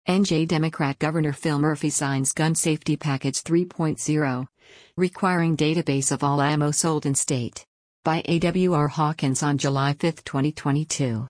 NJ Democrat Governor Phil Murphy signs Gun Safety Package 3.0, requiring database of all ammo sold in state. By A.W.R. Hawkins on July 5, 2022.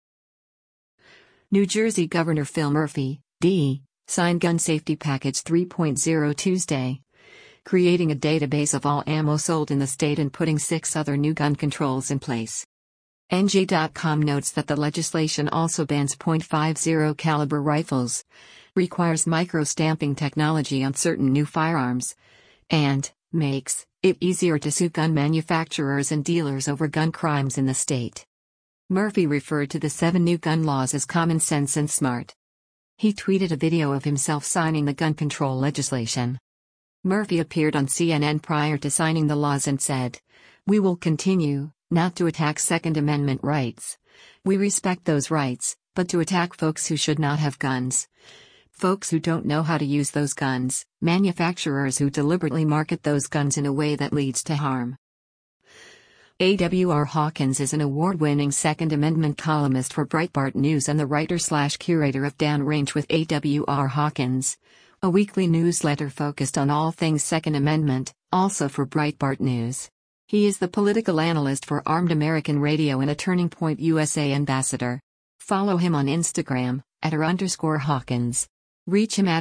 New Jersey Governor Phil Murphy, D., signed Gun Safety Package 3.0 Tuesday, creating a database of all ammo sold in the state and putting 6 other new gun controls in place. NJ.com notes that the legislation also bans .50 caliber rifles, requires micro-stamping technology on certain new firearms, and makes it easier to sue gun manufacturers and dealers over gun crimes in the state. Murphy referred to the 7 new gun laws as common sense and smart. He tweeted a video of himself signing the gun control legislation. Murphy appeared on CNN prior to signing the laws and said, "We will continue not to attack Second Amendment rights. We respect those rights, but to attack folks who should not have guns. Folks who don't know how to use those guns, manufacturers who deliberately market those guns in a way that leads to harm." A.W.R. Hawkins is an award-winning Second Amendment columnist for Breitbart News and the writer/curator of Downrange with A.W.R. Hawkins, a weekly newsletter focused on all things Second Amendment, also for Breitbart News. He is the political analyst for Armed American Radio and a Turning Point USA ambassador. Follow him on Instagram, @r_Hawkins. Reach him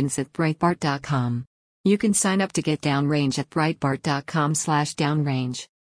@Hawkins@Breitbart.com. You can sign up to get Downrange at Breitbart.com/Downrange.